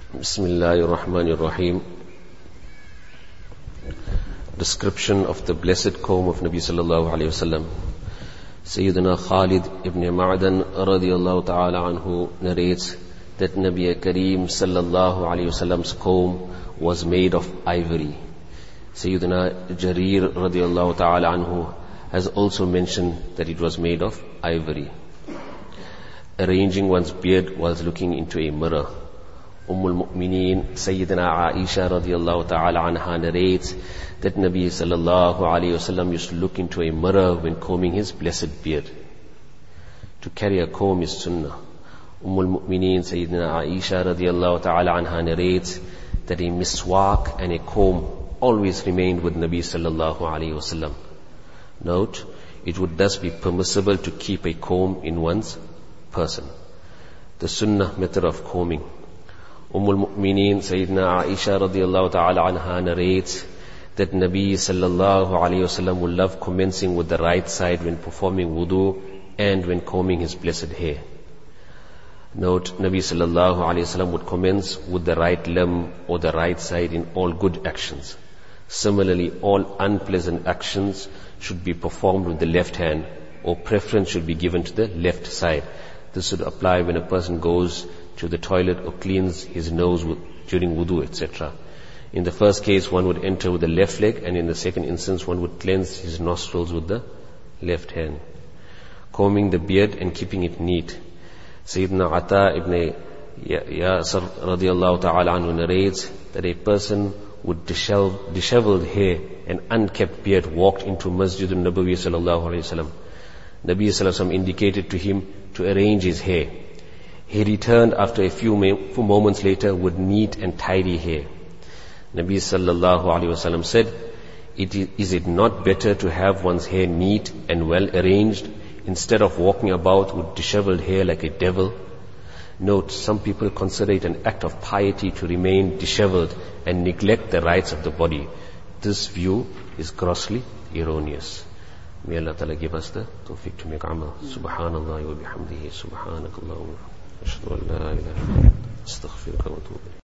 Bismillahirrahmanirrahim. Description of the blessed comb of Nabi sallallahu alayhi wasallam. Sayyidina Khalid ibn Ma'dan radiyallahu ta'ala anhu narrates that Nabi Kareem sallallahu alayhi wasallam's comb was made of ivory. Sayyidina Jarir radiyallahu ta'ala anhu has also mentioned that it was made of ivory. Arranging one's beard whilst looking into a mirror. Mu'mineen Sayyidina Aisha radiyallahu ta'ala anha narrates that Nabi sallallahu alayhi wasallam used to look into a mirror when combing his blessed beard. To carry a comb is sunnah. Mu'mineen Sayyidina Aisha radiyallahu ta'ala anha narrates that a miswak and a comb always remained with Nabi sallallahu alayhi wasallam. Note, it would thus be permissible to keep a comb in one's person. The sunnah method of combing. Mu'mineen Sayyidina Aisha radiyallahu ta'ala anha narrates that Nabi sallallahu alayhi wasallam would love commencing with the right side when performing wudu and when combing his blessed hair. Note, Nabi sallallahu alayhi wasallam would commence with the right limb or the right side in all good actions. Similarly, all unpleasant actions should be performed with the left hand, or preference should be given to the left side. This would apply when a person goes to the toilet or cleans his nose during wudu, etc. In the first case, one would enter with the left leg, and in the second instance, one would cleanse his nostrils with the left hand. Combing the beard and keeping it neat. Sayyidina Ata ibn Yasir radiyallahu ta'ala anhu narrates that a person with disheveled hair and unkept beard walked into Masjid al-Nabawi sallallahu alayhi wasallam. Nabi sallallahu alayhi wasallam indicated to him to arrange his hair. He returned after a few moments later with neat and tidy hair. Nabi sallallahu alayhi wasallam said, Is it not better to have one's hair neat and well arranged instead of walking about with disheveled hair like a devil? Note, some people consider it an act of piety to remain disheveled and neglect the rights of the body. This view is grossly erroneous. May Allah Ta'ala give us the tawfiq to make amal. Subhanallah wa bihamdihi. Subhanakallahumma. Ashhadu an la ilaha illa anta. Astaghfiruka wa atubu ilayk.